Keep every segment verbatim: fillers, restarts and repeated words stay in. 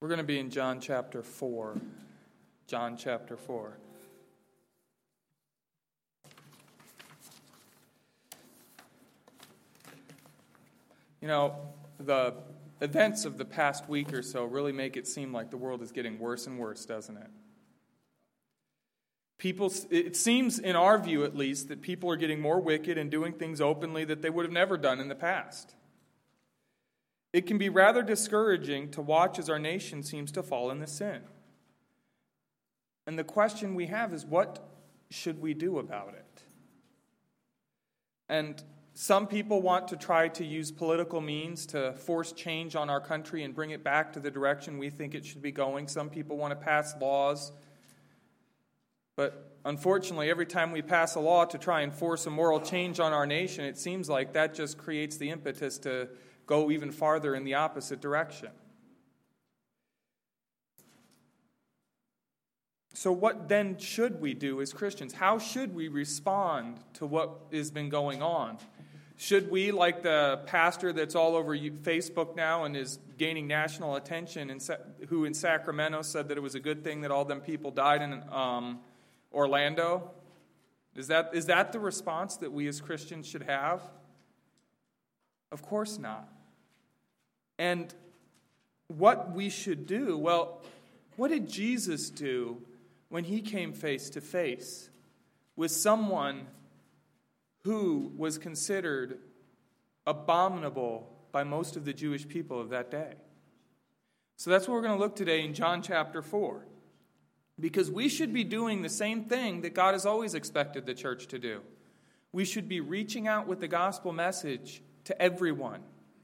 We're going to be in John chapter four. John chapter four. You know, the events of the past week or so really make it seem like the world is getting worse and worse, doesn't it? People, it seems, in our view at least, that people are getting more wicked and doing things openly that they would have never done in the past. It can be rather discouraging to watch as our nation seems to fall into sin. And the question we have is, what should we do about it? And some people want to try to use political means to force change on our country and bring it back to the direction we think it should be going. Some people want to pass laws. But unfortunately, every time we pass a law to try and force a moral change on our nation, it seems like that just creates the impetus to go even farther in the opposite direction. So what then should we do as Christians? How should we respond to what has been going on? Should we, like the pastor that's all over Facebook now and is gaining national attention, and who in Sacramento said that it was a good thing that all them people died in um, Orlando? Is that is that the response that we as Christians should have? Of course not. And what we should do, well, what did Jesus do when he came face to face with someone who was considered abominable by most of the Jewish people of that day? So that's what we're going to look today in John chapter four. Because we should be doing the same thing that God has always expected the church to do. We should be reaching out with the gospel message to everyone,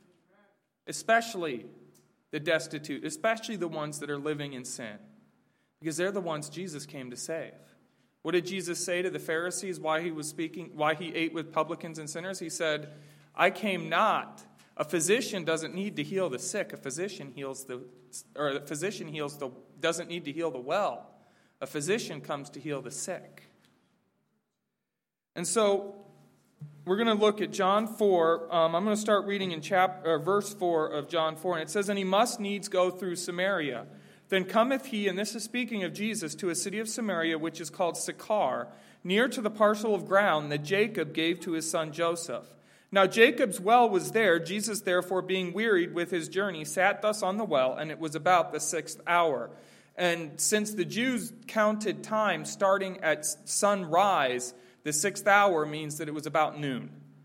especially the destitute, especially the ones that are living in sin, because they're the ones Jesus came to save. What did Jesus say to the Pharisees why he was speaking, why he ate with publicans and sinners? He said, I came not. A physician doesn't need to heal the sick. A physician heals the, or a physician heals the, doesn't need to heal the well. A physician comes to heal the sick. And so we're going to look at John four. Um, I'm going to start reading in chapter, or verse four of John four. And it says, And he must needs go through Samaria. Then cometh he, and this is speaking of Jesus, to a city of Samaria, which is called Sychar, near to the parcel of ground that Jacob gave to his son Joseph. Now Jacob's well was there. Jesus, therefore, being wearied with his journey, sat thus on the well, and it was about the sixth hour. And since the Jews counted time starting at sunrise, the sixth hour means that it was about noon.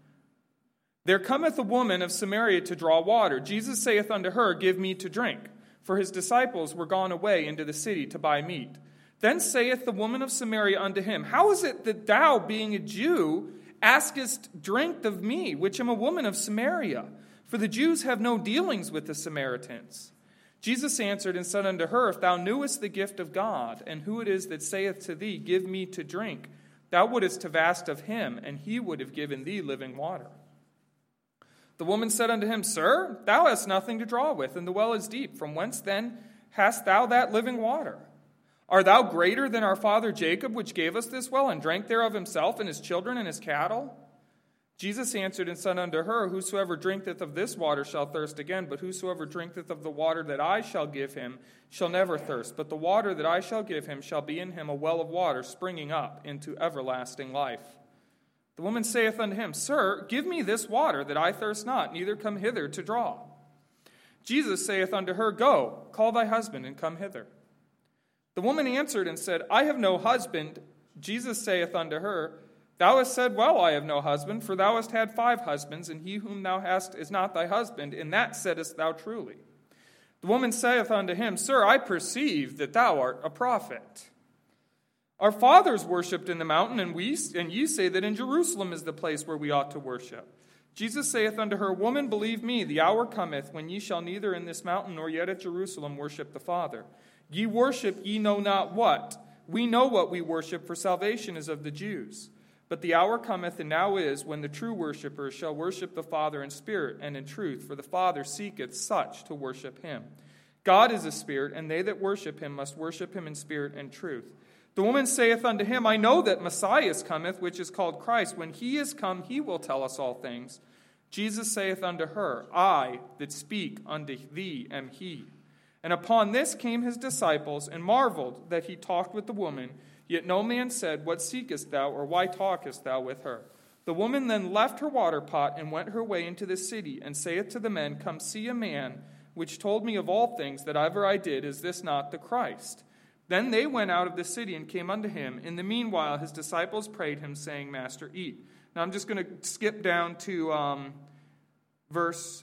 There cometh a woman of Samaria to draw water. Jesus saith unto her, Give me to drink. For his disciples were gone away into the city to buy meat. Then saith the woman of Samaria unto him, How is it that thou, being a Jew, askest drink of me, which am a woman of Samaria? For the Jews have no dealings with the Samaritans. Jesus answered and said unto her, If thou knewest the gift of God, and who it is that saith to thee, Give me to drink, thou wouldest have asked of him, and he would have given thee living water. The woman said unto him, Sir, thou hast nothing to draw with, and the well is deep. From whence then hast thou that living water? Art thou greater than our father Jacob, which gave us this well, and drank thereof himself, and his children, and his cattle? Jesus answered and said unto her, Whosoever drinketh of this water shall thirst again, but whosoever drinketh of the water that I shall give him shall never thirst. But the water that I shall give him shall be in him a well of water springing up into everlasting life. The woman saith unto him, Sir, give me this water, that I thirst not, neither come hither to draw. Jesus saith unto her, Go, call thy husband, and come hither. The woman answered and said, I have no husband. Jesus saith unto her, Thou hast said, Well, I have no husband, for thou hast had five husbands, and he whom thou hast is not thy husband. In that saidst thou truly. The woman saith unto him, Sir, I perceive that thou art a prophet. Our fathers worshipped in the mountain, and we and ye say that in Jerusalem is the place where we ought to worship. Jesus saith unto her, Woman, believe me, the hour cometh when ye shall neither in this mountain nor yet at Jerusalem worship the Father. Ye worship ye know not what. We know what we worship, for salvation is of the Jews. But the hour cometh, and now is, when the true worshippers shall worship the Father in spirit and in truth, for the Father seeketh such to worship him. God is a spirit, and they that worship him must worship him in spirit and truth. The woman saith unto him, I know that Messiah cometh, which is called Christ. When he is come, he will tell us all things. Jesus saith unto her, I that speak unto thee am he. And upon this came his disciples, and marveled that he talked with the woman. Yet no man said, What seekest thou, or why talkest thou with her? The woman then left her water pot, and went her way into the city, and saith to the men, Come see a man, which told me of all things that ever I did. Is this not the Christ? Then they went out of the city, and came unto him. In the meanwhile his disciples prayed him, saying, Master, eat. Now I'm just going to skip down to um, verse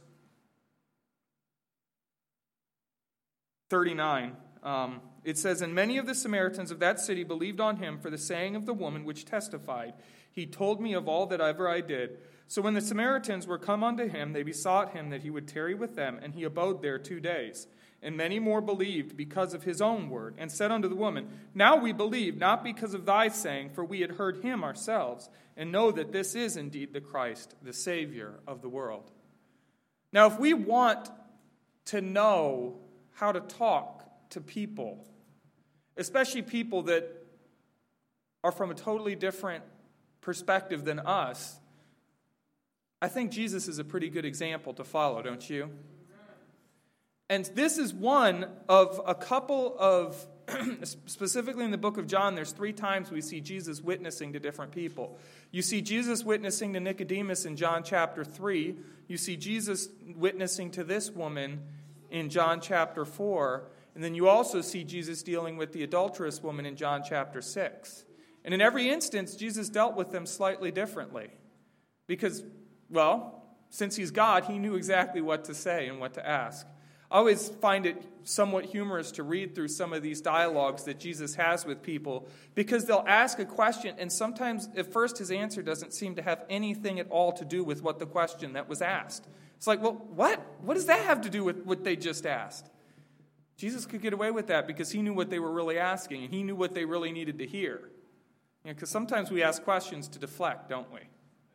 thirty-nine. Um, it says, And many of the Samaritans of that city believed on him for the saying of the woman which testified, He told me of all that ever I did. So when the Samaritans were come unto him, they besought him that he would tarry with them, and he abode there two days. And many more believed because of his own word, and said unto the woman, Now we believe, not because of thy saying, for we had heard him ourselves, and know that this is indeed the Christ, the Savior of the world. Now if we want to know how to talk to people, especially people that are from a totally different perspective than us, I think Jesus is a pretty good example to follow, don't you? And this is one of a couple of, specifically in the book of John, there's three times we see Jesus witnessing to different people. You see Jesus witnessing to Nicodemus in John chapter three. You see Jesus witnessing to this woman in John chapter four. And then you also see Jesus dealing with the adulterous woman in John chapter six. And in every instance, Jesus dealt with them slightly differently. Because, well, since he's God, he knew exactly what to say and what to ask. I always find it somewhat humorous to read through some of these dialogues that Jesus has with people, because they'll ask a question, and sometimes at first his answer doesn't seem to have anything at all to do with what the question that was asked. It's like, well, what? What does that have to do with what they just asked? Jesus could get away with that because he knew what they were really asking, and he knew what they really needed to hear. You know, because sometimes we ask questions to deflect, don't we?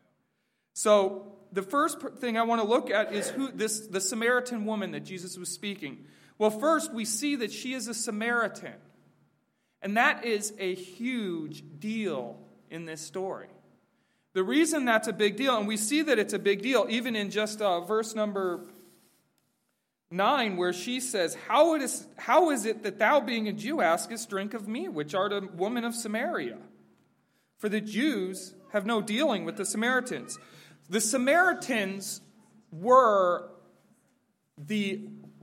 So the first thing I want to look at is who this the Samaritan woman that Jesus was speaking. Well, first we see that she is a Samaritan. And that is a huge deal in this story. The reason that's a big deal, and we see that it's a big deal even in just uh, verse number nine, where she says, how, it is, how is it that thou, being a Jew, askest drink of me, which art a woman of Samaria? For the Jews have no dealing with the Samaritans. The Samaritans were the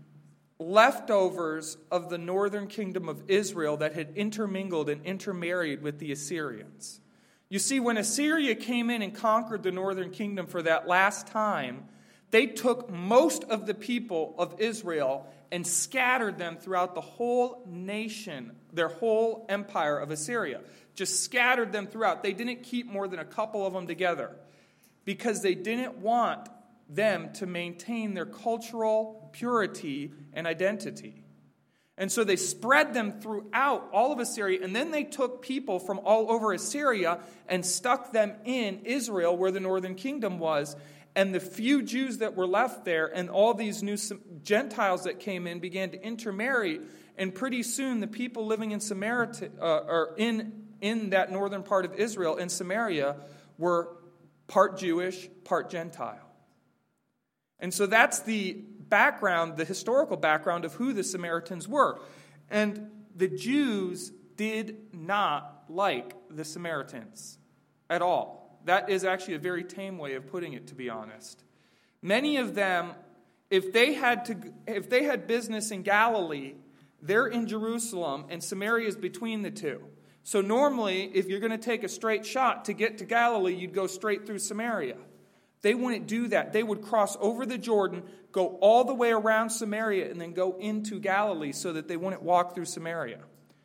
leftovers of the northern kingdom of Israel that had intermingled and intermarried with the Assyrians. You see, when Assyria came in and conquered the northern kingdom for that last time, they took most of the people of Israel and scattered them throughout the whole nation, their whole empire of Assyria. Just scattered them throughout. They didn't keep more than a couple of them together because they didn't want them to maintain their cultural purity and identity. And so they spread them throughout all of Assyria, and then they took people from all over Assyria and stuck them in Israel, where the northern kingdom was. And the few Jews that were left there and all these new Gentiles that came in began to intermarry. And pretty soon the people living in Samaria, uh, or in, in that northern part of Israel, in Samaria, were part Jewish, part Gentile. And so that's the background, the historical background of who the Samaritans were. And the Jews did not like the Samaritans at all. That is actually a very tame way of putting it, to be honest. Many of them, if they had to, if they had business in Galilee, they're in Jerusalem, and Samaria is between the two. So normally, if you're going to take a straight shot to get to Galilee, you'd go straight through Samaria. They wouldn't do that. They would cross over the Jordan, go all the way around Samaria, and then go into Galilee so that they wouldn't walk through Samaria.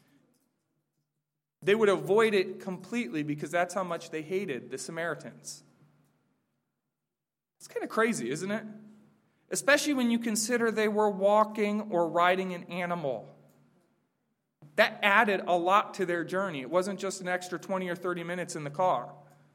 They would avoid it completely because that's how much they hated the Samaritans. It's kind of crazy, isn't it? Especially when you consider they were walking or riding an animal. That added a lot to their journey. It wasn't just an extra twenty or thirty minutes in the car.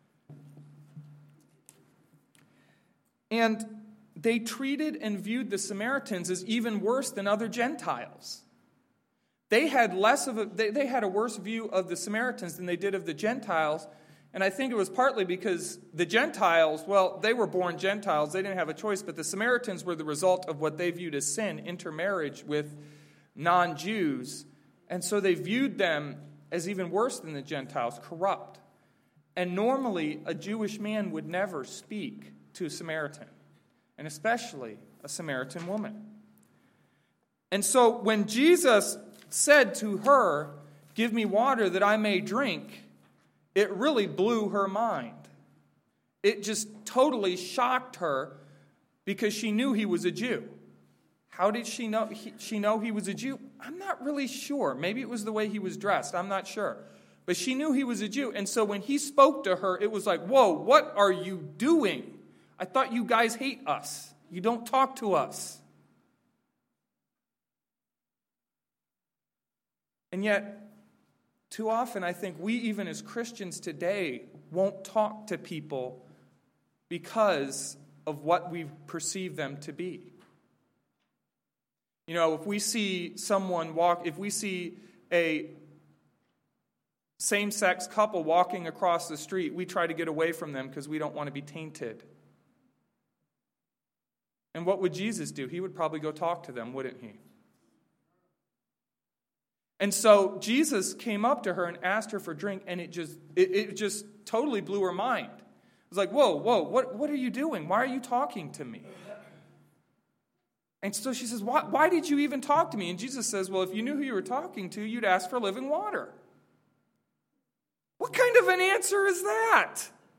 And they treated and viewed the Samaritans as even worse than other Gentiles. They had less of a they, they had a worse view of the Samaritans than they did of the Gentiles. And I think it was partly because the Gentiles, well, they were born Gentiles. They didn't have a choice. But the Samaritans were the result of what they viewed as sin, intermarriage with non-Jews, and so they viewed them as even worse than the Gentiles, corrupt. And normally, a Jewish man would never speak to a Samaritan, and especially a Samaritan woman. And so when Jesus said to her, "Give me water that I may drink," it really blew her mind. It just totally shocked her because she knew he was a Jew. How did she know he, she know he was a Jew? I'm not really sure. Maybe it was the way he was dressed. I'm not sure. But she knew he was a Jew. And so when he spoke to her, it was like, whoa, what are you doing? I thought you guys hate us. You don't talk to us. And yet, too often, I think we, even as Christians today, won't talk to people because of what we perceive them to be. You know, if we see someone walk, if we see a same-sex couple walking across the street, we try to get away from them because we don't want to be tainted. And what would Jesus do? He would probably go talk to them, wouldn't he? And so Jesus came up to her and asked her for drink, and it just it, it just totally blew her mind. It was like, whoa, whoa, what, what are you doing? Why are you talking to me? And so she says, why, why did you even talk to me? And Jesus says, well, if you knew who you were talking to, you'd ask for living water. What kind of an answer is that?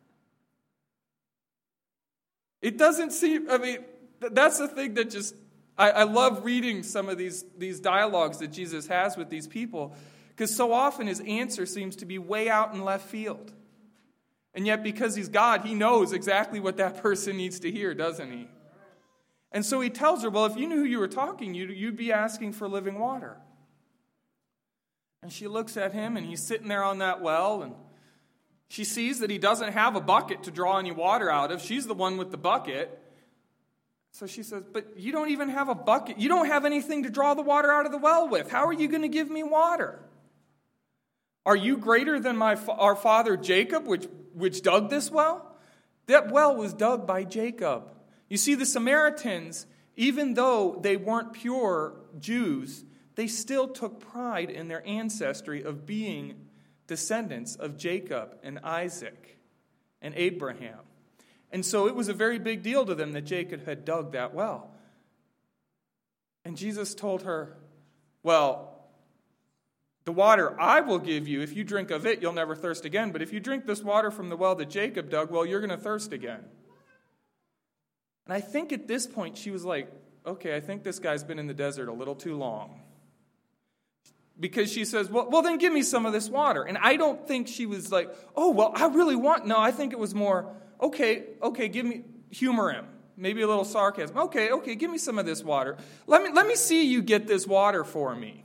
It doesn't seem, I mean, that's the thing that just, I, I love reading some of these, these dialogues that Jesus has with these people, because so often his answer seems to be way out in left field. And yet, because he's God, he knows exactly what that person needs to hear, doesn't he? And so he tells her, well, if you knew who you were talking to, you'd be asking for living water. And she looks at him, and he's sitting there on that well, and she sees that he doesn't have a bucket to draw any water out of. She's the one with the bucket. So she says, but you don't even have a bucket. You don't have anything to draw the water out of the well with. How are you going to give me water? Are you greater than my our father Jacob, which, which dug this well? That well was dug by Jacob. You see, the Samaritans, even though they weren't pure Jews, they still took pride in their ancestry of being descendants of Jacob and Isaac and Abraham. And so it was a very big deal to them that Jacob had dug that well. And Jesus told her, well, the water I will give you, if you drink of it, you'll never thirst again. But if you drink this water from the well that Jacob dug, well, you're going to thirst again. And I think at this point she was like, okay, I think this guy's been in the desert a little too long. Because she says, well, well, then give me some of this water. And I don't think she was like, oh, well, I really want, no, I think it was more, okay, okay, give me, humor him. Maybe a little sarcasm. Okay, okay, give me some of this water. Let me, let me see you get this water for me.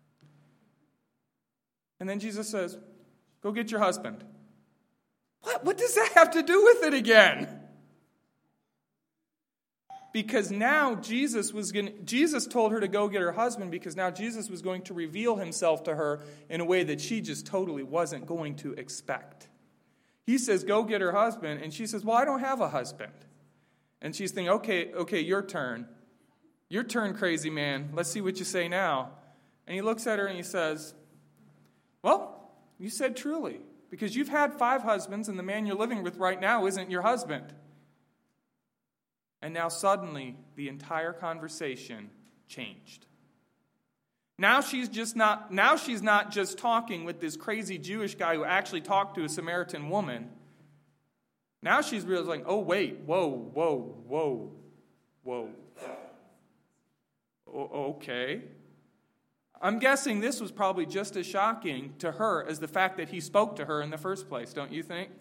And then Jesus says, go get your husband. What, what does that have to do with it again? Because now Jesus was going Jesus told her to go get her husband because now Jesus was going to reveal himself to her in a way that she just totally wasn't going to expect. He says, go get her husband. And she says, well, I don't have a husband. And she's thinking, okay, okay, your turn. Your turn, crazy man. Let's see what you say now. And he looks at her and he says, well, you said truly, because you've had five husbands and the man you're living with right now isn't your husband. And now suddenly, the entire conversation changed. Now she's just not, now she's not just talking with this crazy Jewish guy who actually talked to a Samaritan woman. Now she's realizing, oh, wait, whoa, whoa, whoa, whoa. O- okay. I'm guessing this was probably just as shocking to her as the fact that he spoke to her in the first place, don't you think?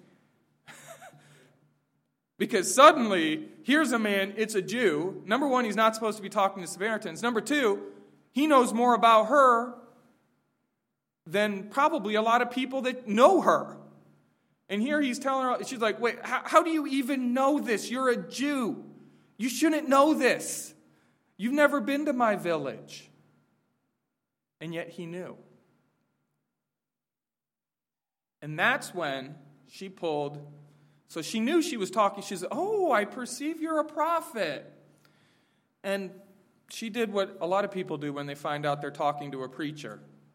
Because suddenly, here's a man, it's a Jew. Number one, he's not supposed to be talking to Samaritans. Number two, he knows more about her than probably a lot of people that know her. And here he's telling her, she's like, wait, how, how do you even know this? You're a Jew. You shouldn't know this. You've never been to my village. And yet he knew. And that's when she pulled... So she knew she was talking. She said, oh, I perceive you're a prophet. And she did what a lot of people do when they find out they're talking to a preacher.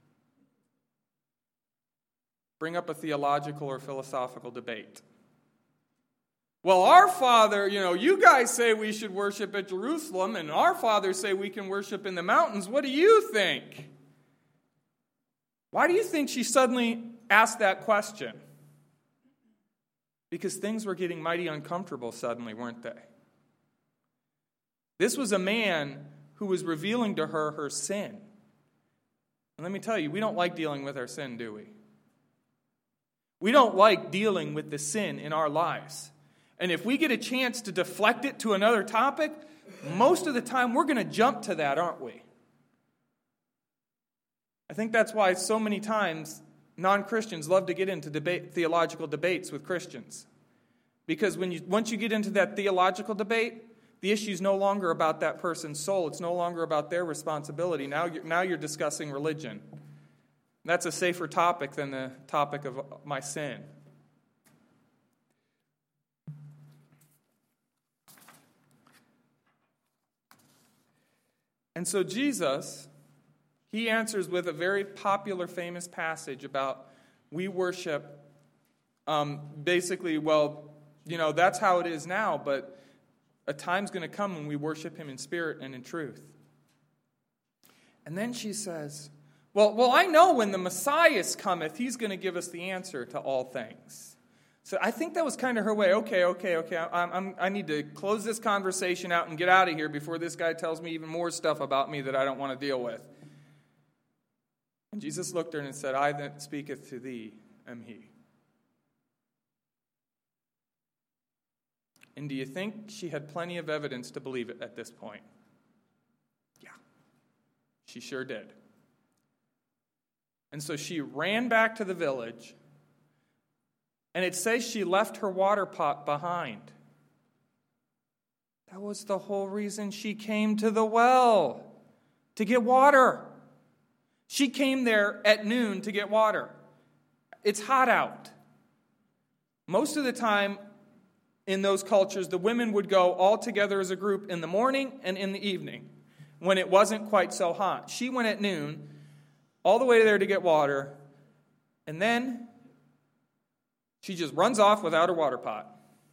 Bring up a theological or philosophical debate. Well, our Father, you know, you guys say we should worship at Jerusalem, and our fathers say we can worship in the mountains. What do you think? Why do you think she suddenly asked that question? Because things were getting mighty uncomfortable suddenly, weren't they? This was a man who was revealing to her her sin. And let me tell you, we don't like dealing with our sin, do we? We don't like dealing with the sin in our lives. And if we get a chance to deflect it to another topic, most of the time we're going to jump to that, aren't we? I think that's why so many times non-Christians love to get into debate, theological debates with Christians. Because when you, once you get into that theological debate, the issue is no longer about that person's soul. It's no longer about their responsibility. Now you're, now you're discussing religion. That's a safer topic than the topic of my sin. And so Jesus, he answers with a very popular, famous passage about we worship, um, basically, well, you know, that's how it is now, but a time's going to come when we worship him in spirit and in truth. And then she says, well, well, I know when the Messiah cometh, he's going to give us the answer to all things. So I think that was kind of her way. Okay, okay, okay, I'm, I'm, I need to close this conversation out and get out of here before this guy tells me even more stuff about me that I don't want to deal with. And Jesus looked at her and said, I that speaketh to thee am he. And do you think she had plenty of evidence to believe it at this point? Yeah, she sure did. And so she ran back to the village, and it says she left her water pot behind. That was the whole reason she came to the well, to get water. She came there at noon to get water. It's hot out. Most of the time in those cultures, the women would go all together as a group in the morning and in the evening when it wasn't quite so hot. She went at noon all the way there to get water, and then she just runs off without her water pot.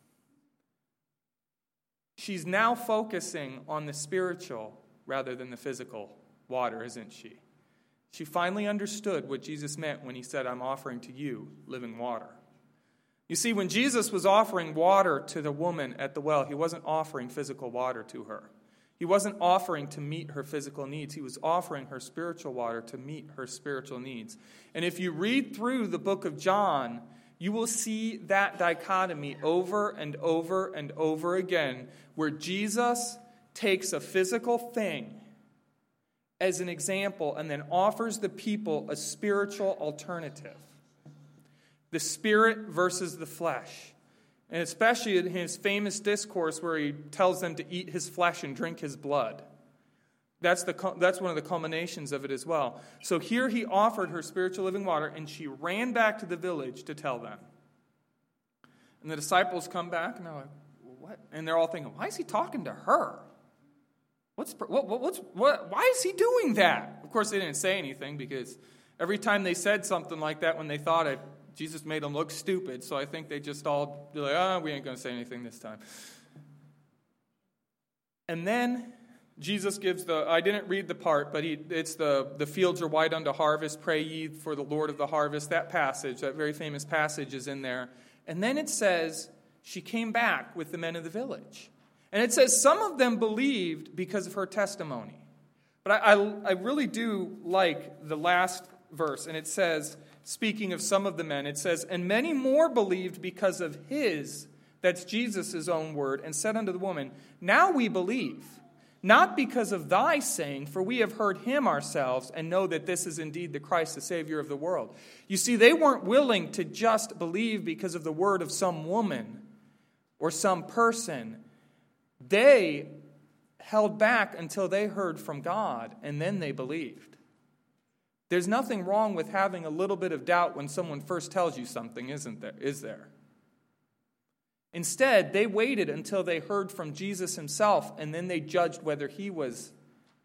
She's now focusing on the spiritual rather than the physical water, isn't she? She finally understood what Jesus meant when he said, I'm offering to you living water. You see, when Jesus was offering water to the woman at the well, he wasn't offering physical water to her. He wasn't offering to meet her physical needs. He was offering her spiritual water to meet her spiritual needs. And if you read through the book of John, you will see that dichotomy over and over and over again, where Jesus takes a physical thing as an example and then offers the people a spiritual alternative. The spirit versus the flesh. And especially in his famous discourse where he tells them to eat his flesh and drink his blood. That's, the, that's one of the culminations of it as well. So here he offered her spiritual living water, and she ran back to the village to tell them. And the disciples come back, and they're like, what? And they're all thinking, why is he talking to her? What's, what, what's, what, why is he doing that? Of course, they didn't say anything, because every time they said something like that when they thought it, Jesus made them look stupid, so I think they just all be like, oh, we ain't going to say anything this time. And then Jesus gives the, I didn't read the part, but he, it's the, the fields are white unto harvest, pray ye for the Lord of the harvest. That passage, that very famous passage is in there. And then it says, she came back with the men of the village. And it says some of them believed because of her testimony. But I, I, I really do like the last verse, and it says, speaking of some of the men, it says, and many more believed because of his, that's Jesus' own word, and said unto the woman, now we believe, not because of thy saying, for we have heard him ourselves, and know that this is indeed the Christ, the Savior of the world. You see, they weren't willing to just believe because of the word of some woman or some person. They held back until they heard from God, and then they believed. There's nothing wrong with having a little bit of doubt when someone first tells you something, isn't there? Is there? Instead, they waited until they heard from Jesus himself, and then they judged whether he was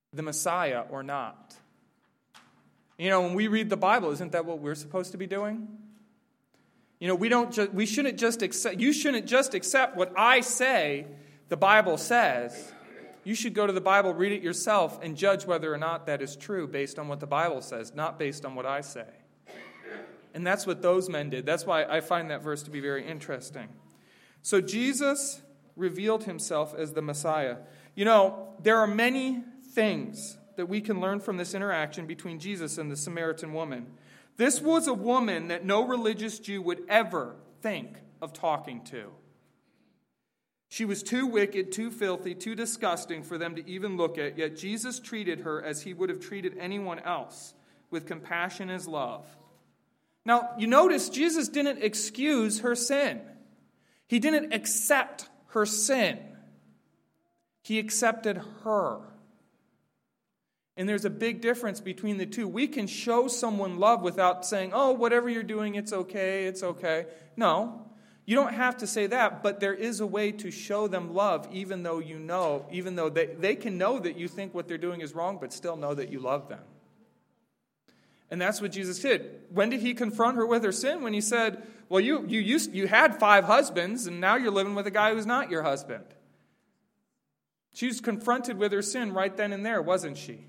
the Messiah or not. You know, when we read the Bible, isn't that what we're supposed to be doing? You know, we don't ju- we shouldn't just accept, you shouldn't just accept what I say the Bible says. You should go to the Bible, read it yourself, and judge whether or not that is true based on what the Bible says, not based on what I say. And that's what those men did. That's why I find that verse to be very interesting. So Jesus revealed himself as the Messiah. You know, there are many things that we can learn from this interaction between Jesus and the Samaritan woman. This was a woman that no religious Jew would ever think of talking to. She was too wicked, too filthy, too disgusting for them to even look at, yet Jesus treated her as he would have treated anyone else, with compassion and love. Now, you notice Jesus didn't excuse her sin. He didn't accept her sin. He accepted her. And there's a big difference between the two. We can show someone love without saying, oh, whatever you're doing, it's okay, it's okay. No, you don't have to say that, but there is a way to show them love even though you know, even though they, they can know that you think what they're doing is wrong, but still know that you love them. And that's what Jesus did. When did he confront her with her sin? When he said, well, you, you, used, you had five husbands, and now you're living with a guy who's not your husband. She was confronted with her sin right then and there, wasn't she?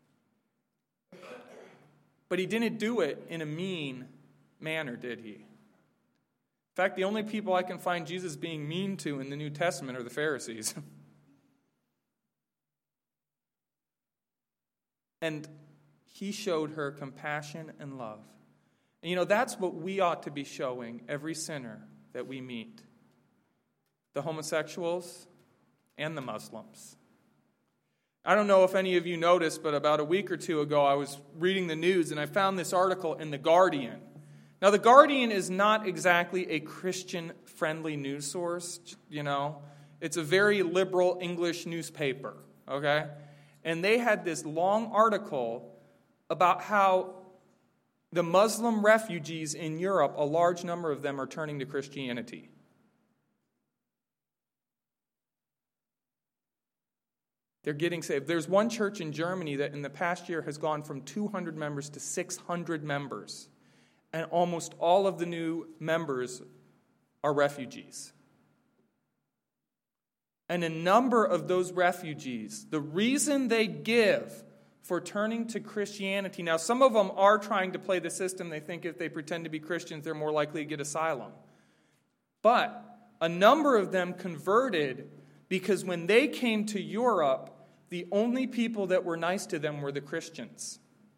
But he didn't do it in a mean manner, did he? In fact, the only people I can find Jesus being mean to in the New Testament are the Pharisees. And he showed her compassion and love. And you know, that's what we ought to be showing every sinner that we meet. The homosexuals and the Muslims. I don't know if any of you noticed, but about a week or two ago, I was reading the news and I found this article in The Guardian. Now, The Guardian is not exactly a Christian-friendly news source, you know. It's a very liberal English newspaper, okay? And they had this long article about how the Muslim refugees in Europe, a large number of them are turning to Christianity. They're getting saved. There's one church in Germany that in the past year has gone from two hundred members to six hundred members. And almost all of the new members are refugees. And a number of those refugees, the reason they give for turning to Christianity, now some of them are trying to play the system. They think if they pretend to be Christians, they're more likely to get asylum. But a number of them converted because when they came to Europe, the only people that were nice to them were the Christians.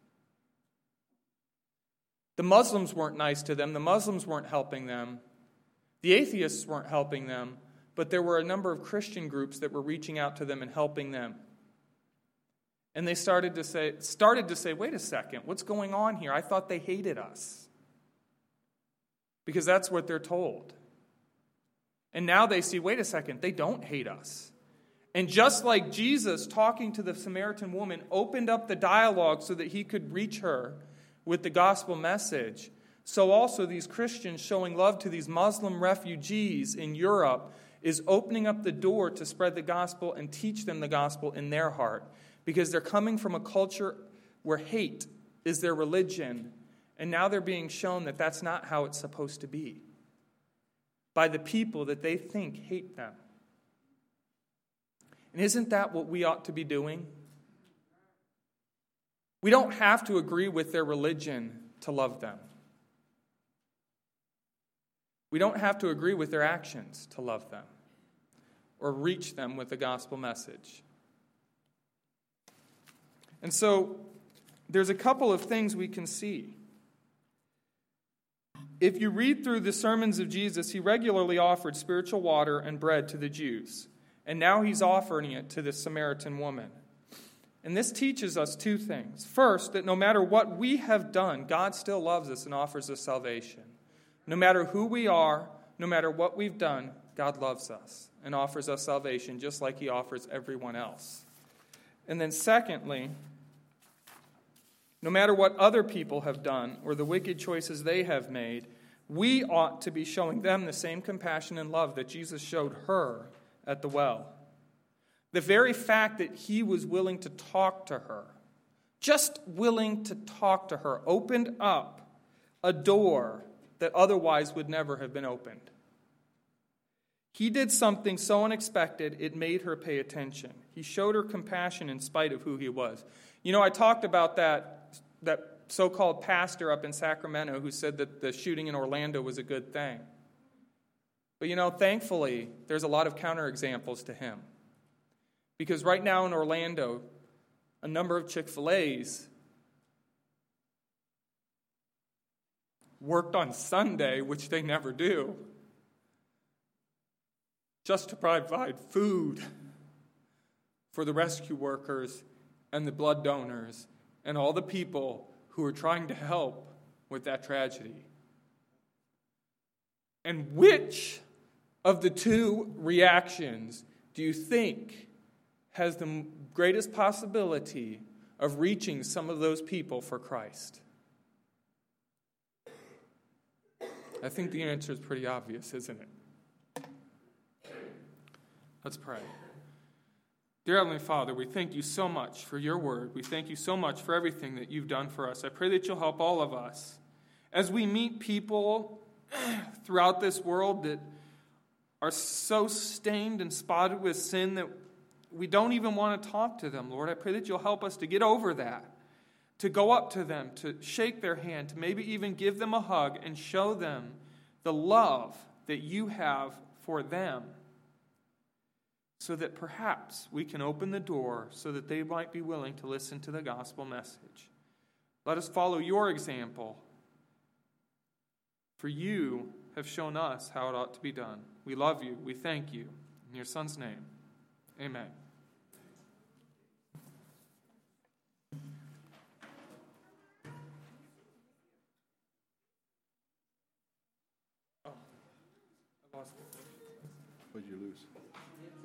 The Muslims weren't nice to them. The Muslims weren't helping them. The atheists weren't helping them. But there were a number of Christian groups that were reaching out to them and helping them. And they started to say, started to say, wait a second, what's going on here? I thought they hated us. Because that's what they're told. And now they see, wait a second, they don't hate us. And just like Jesus talking to the Samaritan woman opened up the dialogue so that he could reach her with the gospel message, so also these Christians showing love to these Muslim refugees in Europe is opening up the door to spread the gospel and teach them the gospel in their heart. Because they're coming from a culture where hate is their religion, and now they're being shown that that's not how it's supposed to be. By the people that they think hate them. And isn't that what we ought to be doing? We don't have to agree with their religion to love them. We don't have to agree with their actions to love them or reach them with the gospel message. And so there's a couple of things we can see. If you read through the sermons of Jesus, he regularly offered spiritual water and bread to the Jews. And now he's offering it to this Samaritan woman. And this teaches us two things. First, that no matter what we have done, God still loves us and offers us salvation. No matter who we are, no matter what we've done, God loves us and offers us salvation just like he offers everyone else. And then secondly, no matter what other people have done or the wicked choices they have made, we ought to be showing them the same compassion and love that Jesus showed her at the well. The very fact that he was willing to talk to her, just willing to talk to her, opened up a door that otherwise would never have been opened. He did something so unexpected, it made her pay attention. He showed her compassion in spite of who he was. You know, I talked about that, that so-called pastor up in Sacramento who said that the shooting in Orlando was a good thing. But, you know, thankfully, there's a lot of counterexamples to him. Because right now in Orlando, a number of Chick-fil-A's worked on Sunday, which they never do, just to provide food for the rescue workers and the blood donors and all the people who are trying to help with that tragedy. And which of the two reactions do you think has the greatest possibility of reaching some of those people for Christ? I think the answer is pretty obvious, isn't it? Let's pray. Dear Heavenly Father, we thank you so much for your word. We thank you so much for everything that you've done for us. I pray that you'll help all of us as we meet people throughout this world that are so stained and spotted with sin that we don't even want to talk to them, Lord. I pray that you'll help us to get over that, to go up to them, to shake their hand, to maybe even give them a hug and show them the love that you have for them, so that perhaps we can open the door so that they might be willing to listen to the gospel message. Let us follow your example, for you have shown us how it ought to be done. We love you. We thank you. In your Son's name, amen. Oh, I lost it. What'd you lose?